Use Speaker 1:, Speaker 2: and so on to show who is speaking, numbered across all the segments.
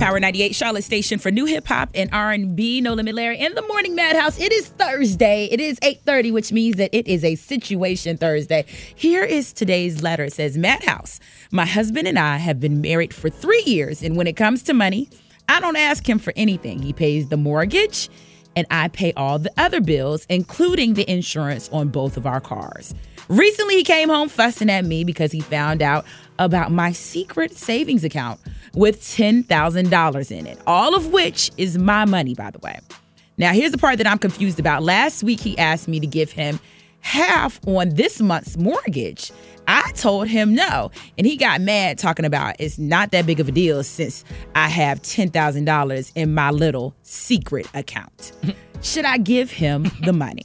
Speaker 1: Power 98, Charlotte station for new hip hop and R&B. No Limit Larry in the morning madhouse. It is Thursday. It is 8:30, which means that it is a situation Thursday. Here is today's letter. It says, Madhouse, my husband and I have been married for 3 years, and when it comes to money, I don't ask him for anything. He pays the mortgage, and I pay all the other bills, including the insurance on both of our cars. Recently, he came home fussing at me because he found out about my secret savings account with $10,000 in it, all of which is my money, by the way. Now, here's the part that I'm confused about. Last week, he asked me to give him half on this month's mortgage. I told him no, and he got mad talking about it's not that big of a deal since I have $10,000 in my little secret account. Should I give him the money?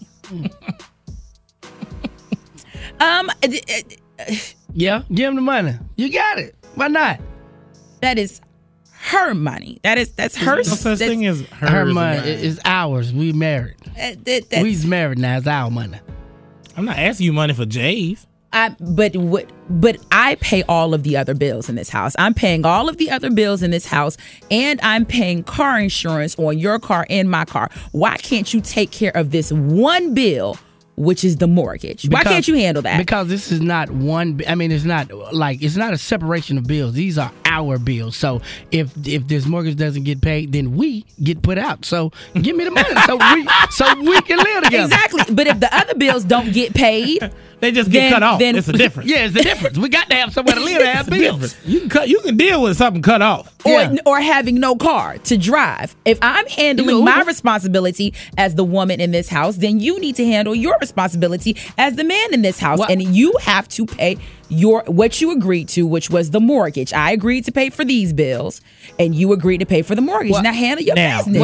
Speaker 2: Yeah, give him the money. You got it. Why not?
Speaker 1: That is her money. That's her.
Speaker 3: No such thing as
Speaker 2: her money. It's ours. We married. We's married now. It's our money.
Speaker 3: I'm not asking you money for Jay's.
Speaker 1: But I pay all of the other bills in this house. I'm paying all of the other bills in this house, and I'm paying car insurance on your car and my car. Why can't you take care of this one bill, which is the mortgage? Why can't you handle that?
Speaker 2: Because this is not one. I mean, it's not a separation of bills. These are our bills. So if this mortgage doesn't get paid, then we get put out. So give me the money so we can live together.
Speaker 1: Exactly. But if the other bills don't get paid,
Speaker 3: they just get cut off. It's a difference.
Speaker 2: Yeah, it's a difference. We got to have somewhere to live to have bills.
Speaker 3: You can deal with something cut off.
Speaker 1: Or having no car to drive. If I'm handling my responsibility as the woman in this house, then you need to handle your responsibility as the man in this house. And you have to pay what you agreed to, which was the mortgage. I agreed to pay for these bills, and you agreed to pay for the mortgage. Now handle your business.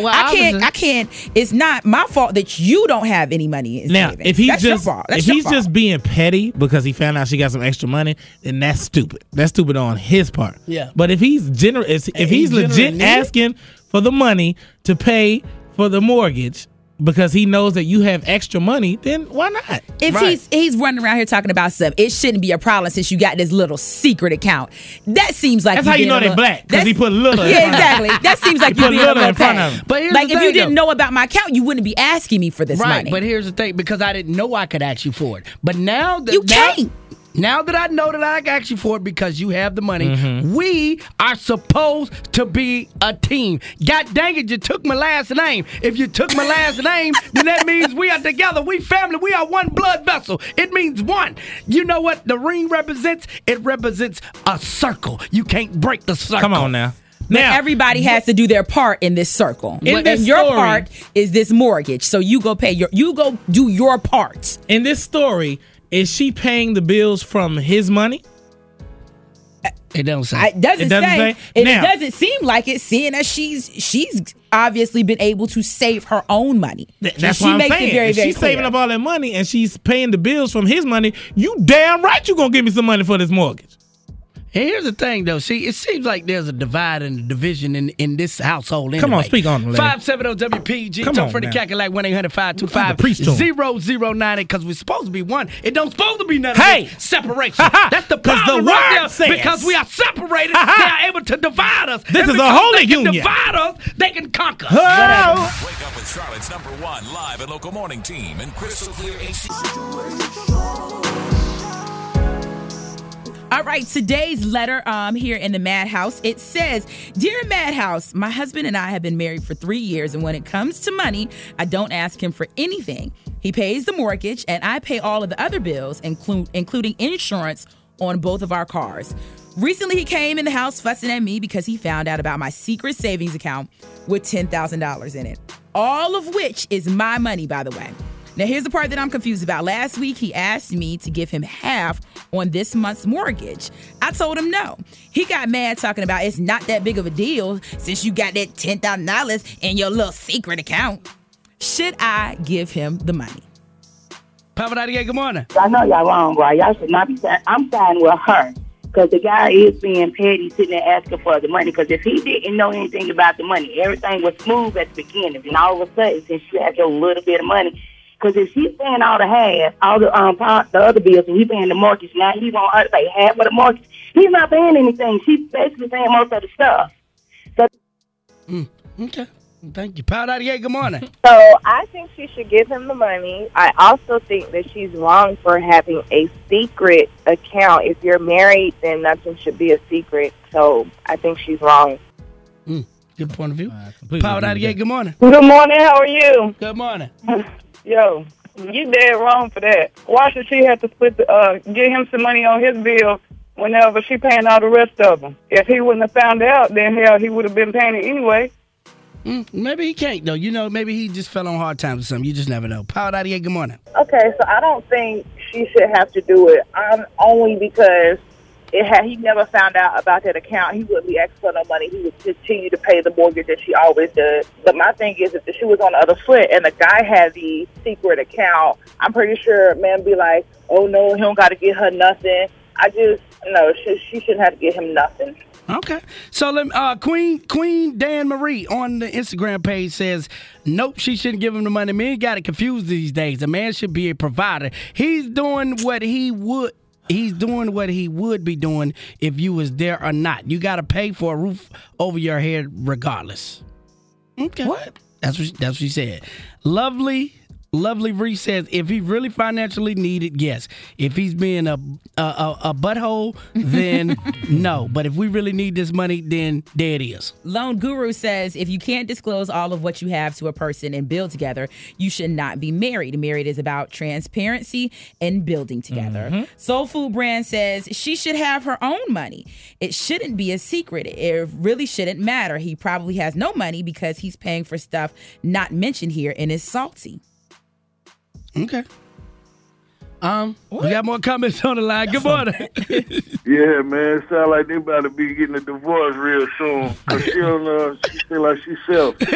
Speaker 1: I can't. It's not my fault that you don't have any money in savings.
Speaker 3: If he's just being petty because he found out she got some extra money, then that's stupid. That's stupid on his part.
Speaker 2: Yeah.
Speaker 3: But if he's generous, if he's legit asking for the money to pay for the mortgage because he knows that you have extra money, then why not?
Speaker 1: If he's running around here talking about stuff, it shouldn't be a problem since you got this little secret account. That seems like
Speaker 3: that's how you know they're black, because he put little.
Speaker 1: Yeah, exactly. That seems like you being a little
Speaker 3: in front of him.
Speaker 2: But
Speaker 1: like if you didn't know about my account, you wouldn't be asking me for this money.
Speaker 2: But here's the thing, because I didn't know I could ask you for it. But now that
Speaker 1: you can't.
Speaker 2: Now that I know that I can ask you for it because you have the money, we are supposed to be a team. God dang it, you took my last name. If you took my last name, then that means we are together. We family. We are one blood vessel. It means one. You know what the ring represents? It represents a circle. You can't break the circle.
Speaker 3: Come on now.
Speaker 1: But everybody has to do their part in this circle.
Speaker 3: And
Speaker 1: your part is this mortgage. So you go go do your part.
Speaker 3: In this story, is she paying the bills from his money?
Speaker 2: It doesn't say.
Speaker 1: It doesn't say. And it doesn't seem like it, seeing that she's obviously been able to save her own money.
Speaker 3: That's what I'm saying.
Speaker 1: It very, very
Speaker 3: she's saving up all that money and she's paying the bills from his money. You damn right you gonna give me some money for this mortgage.
Speaker 2: And here's the thing, though. See, it seems like there's a divide and a division in this household anyway.
Speaker 3: Come on, speak on it.
Speaker 2: 570-WPG. Talk for the Cackalack 1-800-525-0090 because we're supposed to be one. It don't supposed to be none of this separation. That's the problem right there. Because we are separated, they are able to divide us.
Speaker 3: This is a holy union.
Speaker 2: Divide us, they can conquer.
Speaker 4: Wake up with Charlotte's #1 live and local morning team and Crystal Clear AC.
Speaker 1: All right, today's letter here in the Madhouse, it says, Dear Madhouse, my husband and I have been married for 3 years, and when it comes to money, I don't ask him for anything. He pays the mortgage, and I pay all of the other bills, including insurance on both of our cars. Recently, he came in the house fussing at me because he found out about my secret savings account with $10,000 in it, all of which is my money, by the way. Now, here's the part that I'm confused about. Last week, he asked me to give him half on this month's mortgage. I told him no. He got mad talking about it's not that big of a deal since you got that $10,000 in your little secret account. Should I give him the money?
Speaker 2: Papa 98, good morning.
Speaker 5: I know y'all wrong, right? Y'all should not be saying, I'm siding with her. Because the guy is being petty, sitting there asking for the money. Because if he didn't know anything about the money, everything was smooth at the beginning. And all of a sudden, since she has a little bit of money, because if she's paying all the other bills, and he's paying the mortgage, now he want her to pay half of the mortgage. He's not paying anything. She's basically paying most of the stuff. So
Speaker 2: Okay. Thank you. Power 98, good morning.
Speaker 6: So I think she should give him the money. I also think that she's wrong for having a secret account. If you're married, then nothing should be a secret. So I think she's wrong.
Speaker 2: Good point of view. Power 98, good morning.
Speaker 7: Good morning. How are you?
Speaker 2: Good morning.
Speaker 7: Yo, you dead wrong for that. Why should she have to get him some money on his bill whenever she paying all the rest of them? If he wouldn't have found out, then hell, he would have been paying it anyway.
Speaker 2: Maybe he can't, though. You know, maybe he just fell on hard times or something. You just never know. Power 98, good morning.
Speaker 6: Okay, so I don't think she should have to do it. Only because he never found out about that account. He wouldn't be asking for no money. He would continue to pay the mortgage that she always does. But my thing is, if the shoe was on the other foot and the guy had the secret account, I'm pretty sure a man be like, oh, no, he don't got to get her nothing. She shouldn't have to get him nothing.
Speaker 2: Okay. So Queen Dan Marie on the Instagram page says, nope, she shouldn't give him the money. Men got it confused these days. A man should be a provider. He's doing what he would be doing if you was there or not. You got to pay for a roof over your head regardless. Okay. What? That's what she said. Lovely Bree says, if he really financially needed, yes. If he's being a butthole, then no. But if we really need this money, then there it is.
Speaker 1: Lone Guru says, if you can't disclose all of what you have to a person and build together, you should not be married. Married is about transparency and building together. Soul Food Brand says, she should have her own money. It shouldn't be a secret. It really shouldn't matter. He probably has no money because he's paying for stuff not mentioned here and is salty.
Speaker 2: Okay. We got more comments on the line. Good morning.
Speaker 8: Yeah, man. It sounds like they about to be getting a divorce real soon. Because she feel like she's selfish.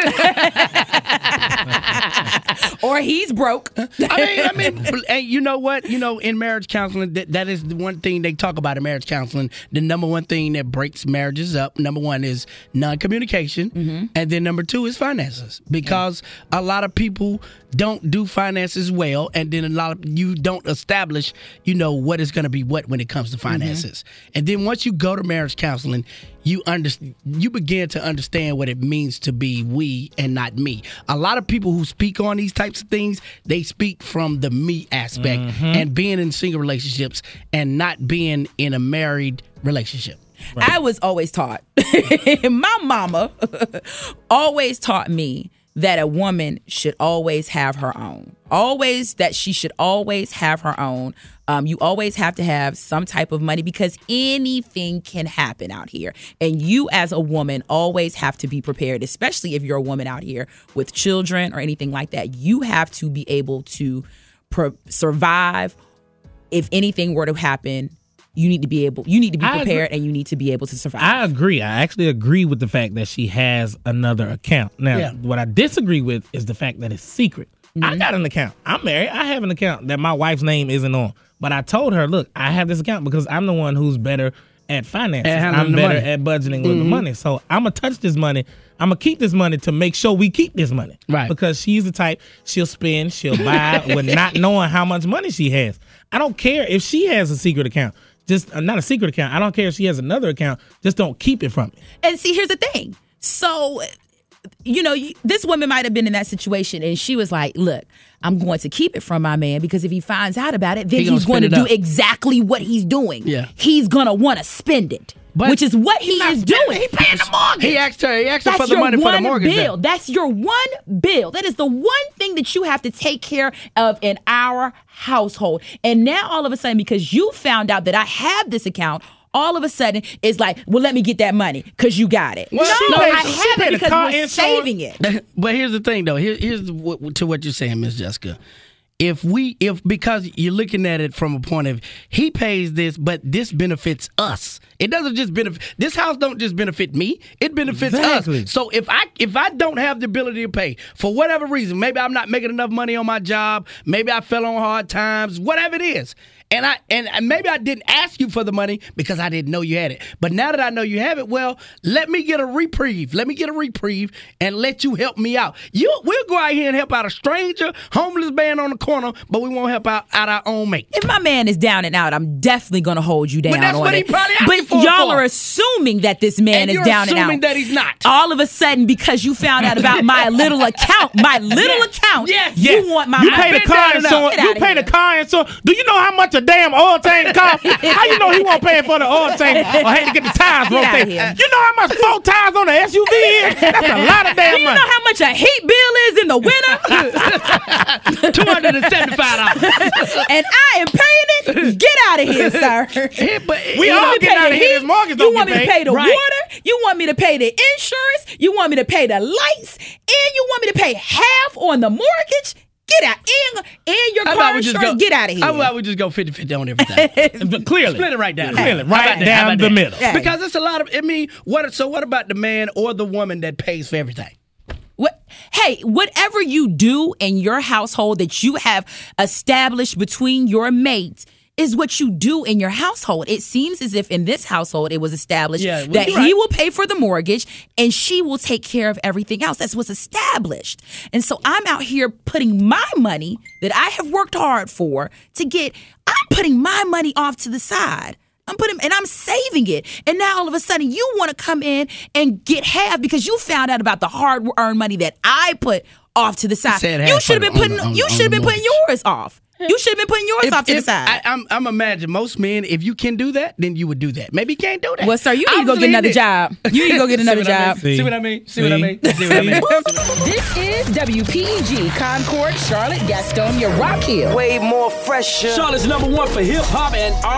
Speaker 1: Or he's broke.
Speaker 2: I mean, and you know what? You know, in marriage counseling, that is the one thing they talk about in marriage counseling. The number one thing that breaks marriages up, number one is non-communication. And then number two is finances. Because a lot of people don't do finances well, and then you don't establish, what is going to be what when it comes to finances. And then once you go to marriage counseling, you begin to understand what it means to be we and not me. A lot of people who speak on these types of things, they speak from the me aspect and being in single relationships and not being in a married relationship.
Speaker 1: Right. I was always taught, my mama always taught me that a woman should always have her own. That she should always have her own. You always have to have some type of money because anything can happen out here. And you as a woman always have to be prepared, especially if you're a woman out here with children or anything like that. You have to be able to survive. If anything were to happen, you need to be prepared and you need to be able to survive.
Speaker 3: I agree. I actually agree with the fact that she has another account. Now, what I disagree with is the fact that it's secret. I got an account. I'm married. I have an account that my wife's name isn't on. But I told her, look, I have this account because I'm the one who's better at finances. I'm better at budgeting with the money. So I'm going to touch this money. I'm going to keep this money to make sure we keep this money. Right. Because she's the type, she'll spend, she'll buy with not knowing how much money she has. I don't care if she has a secret account. Just not a secret account. I don't care if she has another account. Just don't keep it from me.
Speaker 1: And see, here's the thing. So, this woman might have been in that situation and she was like, look, I'm going to keep it from my man because if he finds out about it, then he's going to do exactly what he's doing. Yeah. He's going to want to spend it. Which is what he is doing.
Speaker 2: He paying the mortgage. He asked her for the money for the mortgage.
Speaker 1: That's your one bill. That is the one thing that you have to take care of in our household. And now all of a sudden, because you found out that I have this account, all of a sudden it's like, well, let me get that money because you got it. Well, I have it because we're saving it.
Speaker 2: But here's the thing, though. Here's to what you're saying, Miss Jessica. Because you're looking at it from a point of he pays this, but this benefits us. It doesn't just benefit this house. Don't just benefit me. It benefits us. So if I don't have the ability to pay for whatever reason, maybe I'm not making enough money on my job, maybe I fell on hard times, whatever it is, And maybe I didn't ask you for the money because I didn't know you had it. But now that I know you have it, well, let me get a reprieve. Let me get a reprieve and let you help me out. We'll go out here and help out a stranger, homeless man on the corner, but we won't help out our own mate.
Speaker 1: If my man is down and out, I'm definitely going to hold you down
Speaker 2: But that's
Speaker 1: on
Speaker 2: what
Speaker 1: it.
Speaker 2: he probably asked
Speaker 1: But
Speaker 2: you for.
Speaker 1: y'all are assuming that this man
Speaker 2: And
Speaker 1: is
Speaker 2: you're
Speaker 1: down and out.
Speaker 2: assuming that he's not.
Speaker 1: All of a sudden, because you found out about my little account,
Speaker 2: Yes.
Speaker 1: you want my
Speaker 3: You
Speaker 1: money.
Speaker 3: pay the car insurance.
Speaker 1: Get
Speaker 3: You
Speaker 1: outta
Speaker 3: pay
Speaker 1: here.
Speaker 3: the car insurance. Do you know how much a damn oil tank costs? How you know he won't pay for the oil tank or had to get the tires
Speaker 1: Get outta
Speaker 3: rotated?
Speaker 1: here.
Speaker 3: You know how much 4 tires on the SUV is? That's a lot of
Speaker 1: Do
Speaker 3: damn
Speaker 1: you know
Speaker 3: money.
Speaker 1: how much a heat bill is in the winter?
Speaker 2: $275.
Speaker 1: And I am paying it? Get out of here, sir.
Speaker 2: Yeah, but
Speaker 3: We
Speaker 1: You
Speaker 3: all
Speaker 1: want me to
Speaker 3: getting
Speaker 1: pay
Speaker 3: out
Speaker 1: the
Speaker 3: of here.
Speaker 1: heat?
Speaker 3: This mortgage
Speaker 1: You
Speaker 3: don't
Speaker 1: want
Speaker 3: get
Speaker 1: me to
Speaker 3: paid.
Speaker 1: pay the
Speaker 2: Right.
Speaker 1: water? You want me to pay the insurance? You want me to pay the lights? And you want me to pay half on the mortgage? Get out. And your
Speaker 2: How
Speaker 1: car
Speaker 2: about we just
Speaker 1: insurance? Get out of here.
Speaker 2: How about we just go 50-50 on everything?
Speaker 3: But clearly.
Speaker 2: Split it right down.
Speaker 3: Clearly,
Speaker 2: How
Speaker 3: right
Speaker 2: about that? How
Speaker 3: down
Speaker 2: about
Speaker 3: the
Speaker 2: that?
Speaker 3: middle.
Speaker 1: Yeah.
Speaker 2: Because it's a lot of, what about the man or the woman that pays for everything?
Speaker 1: Hey, whatever you do in your household that you have established between your mates is what you do in your household. It seems as if in this household it was established that
Speaker 2: you're right.
Speaker 1: he will pay for the mortgage and she will take care of everything else. That's what's established. And so I'm out here putting my money that I have worked hard for I'm putting my money off to the side. I'm saving it. And now all of a sudden you want to come in and get half because you found out about the hard-earned money that I put off to the side.
Speaker 2: Said
Speaker 1: You
Speaker 2: half
Speaker 1: should have
Speaker 2: on
Speaker 1: been
Speaker 2: the-
Speaker 1: putting
Speaker 2: on
Speaker 1: you
Speaker 2: the
Speaker 1: should have been putting
Speaker 2: mortgage.
Speaker 1: yours off. You should have been putting yours off to the side.
Speaker 2: I'm imagine most men, if you can do that, then you would do that. Maybe you can't do that.
Speaker 1: Well, sir, you need to go get another job. You need to go get another job.
Speaker 2: See what I mean? See what I mean? See what I mean?
Speaker 1: This is WPEG, Concord, Charlotte, Gastonia, Rock Hill.
Speaker 9: Way more fresher.
Speaker 10: Charlotte's #1 for hip hop and